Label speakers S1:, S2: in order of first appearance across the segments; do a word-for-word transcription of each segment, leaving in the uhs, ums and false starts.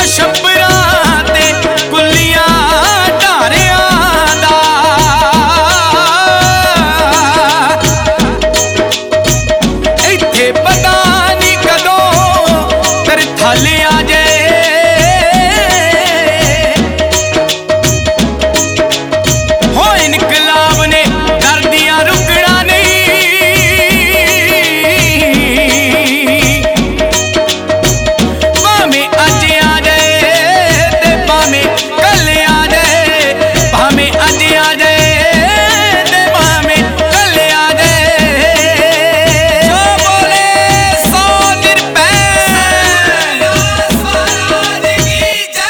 S1: ਛੱਪਰਾਂ ਤੇ ਕੁੱਲੀਆਂ ਢਾਰਿਆਂ ਦਾ। ਇੱਥੇ ਪਤਾ ਨਹੀਂ ਕਦੋਂ ਤੇਰੇ ਥਲ ਆ ਜਾਏ। ਹੋ ਇਨਕਲਾਬ ਨੇ ਡਰਦੀਆਂ ਰੁਕਣਾ ਨਹੀਂ। ਭਾਵੇਂ ਅੱਜ ਆ ਜਾਏ ਤੇ ਭਾਵੇਂ ਕੱਲ ਆ ਜਾਏ। ਭਾਵੇਂ ਅੱਜ ਆ ਜਾਏ ਤੇ ਭਾਵੇਂ ਕੱਲ ਆ ਜਾਏ। ਜੋ ਬੋਲੇ ਸੋ ਨਿਰਭੈ ਸਵਰਾਜ ਕੀ ਜੈ।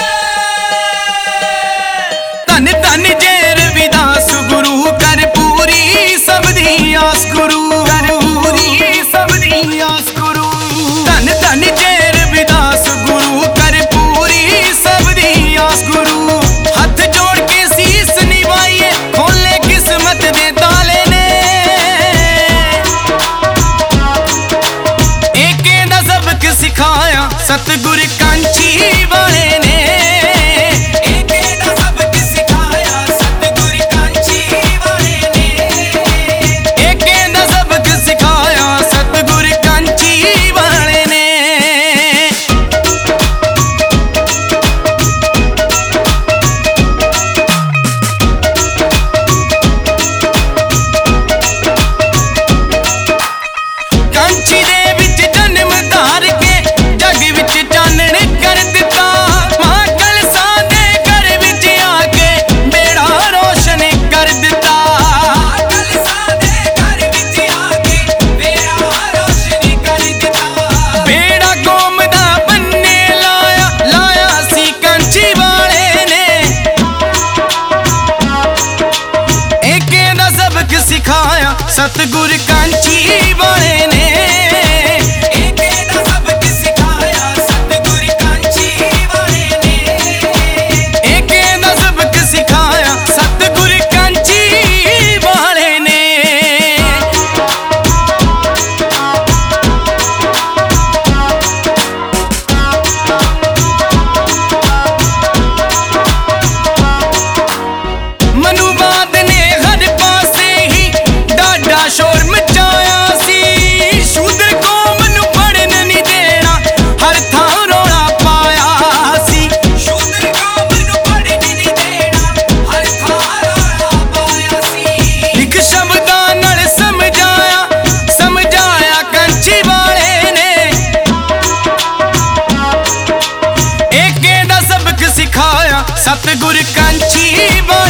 S1: ਧੰਨ ਧੰਨ ਜੇ ਰਵਿਦਾਸ ਗੁਰੂ ਕਰ ਪੂਰੀ ਸਭ ਦੀ ਆਸ ਗੁਰੂ। ਕਰ ਪੂਰੀ ਸਭ ਦੀ ਆਸ ਗੁਰੂ। ਧੰਨ ਧੰਨ ਜੇ ਰਵਿਦਾਸ ਗੁਰੂ ਕਰ ਪੂਰੀ ਸਭ ਦੀ ਆਸ ਗੁਰੂ। ਹੱਥ ਜੋੜ ਕੇ ਸੀਸ ਨਿਵਾਈਏ ਖੋਲੇ ਕਿਸਮਤ ਦੇ ਤਾਲੇ ਨੇ। ਏਕੇ ਦਾ ਸਬਕ ਸਿਖਾਇਆ ਸਤਿਗੁਰ ਕਾਂਚੀ ਵਾਲੇ ਨੇ। ਏਕੇ ਦਾ ਸਬਕ ਸਿਖਾਇਆ ਸਤਿਗੁਰ ਕਾਂਚੀ ਵਾਲੇ ਨੇ। ਏਕੇ ਦਾ ਸਬਕ ਸਿਖਾਇਆ ਸਤਿਗੁਰ ਕਾਂਚੀ ਵਾਲੇ ਨੇ। ਕਾਂਚੀ ਦੇ ਵਿੱਚ ਜਨਮ ਧਾਰ ਕੇ ਜੱਗ ਵਿੱਚ ਚਾਨਣ ਕਰ ਦਿੱਤਾ। ਮਾਂ ਕਲਸਾ ਦੇ ਘਰ ਵਿੱਚ ਆ ਕੇ ਬੇੜਾ ਰੋਸ਼ਨ ਕਰ ਦਿੱਤਾ। ਮਾਂ ਕਲਸਾ ਦੇ ਘਰ ਵਿੱਚ ਆ ਕੇ ਬੇੜਾ ਰੋਸ਼ਨ ਕਰ ਦਿੱਤਾ। ਬੇੜਾ ਕੌਮ ਦਾ ਬੰਨੇ ਲਾਇਆ ਲਾਇਆ ਸੀ ਕਾਂਚੀ ਵਾਲੇ ਨੇ। ਏਕੇ ਦਾ ਸਬਕ ਸਿਖਾਇਆ ਸਤਿਗੁਰ ਕਾਂਚੀ ਵਾਲੇ ਨੇ। ਏਕੇ ਦਾ ਸਬਕ ਸਿਖਾਇਆ ਸਤਿਗੁਰ ਕਾਂਚੀ ਵਾਲੇ ਨੇ। ਏਕੇ ਦਾ ਸਬਕ ਸਿਖਾਇਆ ਸਤਿਗੁਰ ਕਾਂਚੀ ਵਾਲੇ ਨੇ। ਮਨੂਵਾਦ ਨੇ ਹਰ ਪਾਸੇ ਹੀ ਡਾਢਾ ਸ਼ੋਰ ਮਚਾਇਆ ਸੀ। ਸ਼ੂਦਰ ਕੌਮ ਨੂੰ ਪੜਨ ਨਹੀਂ ਦੇਣਾ ਹਰ ਥਾਂ ਰੌਲਾ ਪਾਇਆ ਸੀ। ਸ਼ੂਦਰ ਕੌਮ ਨੂੰ ਪੜਨ ਨਹੀਂ ਦੇਣਾ ਹਰ ਥਾਂ ਰੌਲਾ ਪਾਇਆ ਸੀ। ਲਿਖ ਸ਼ਬਦਾਂ ਨਾਲ ਸਮਝਾਇਆ ਸਮਝਾਇਆ ਕਾਂਚੀ ਵਾਲੇ ਨੇ। ਏਕੇ ਦਾ ਸਬਕ ਸਿਖਾਇਆ ਸਤਿਗੁਰ ਕਾਂਚੀ ਵਾਲੇ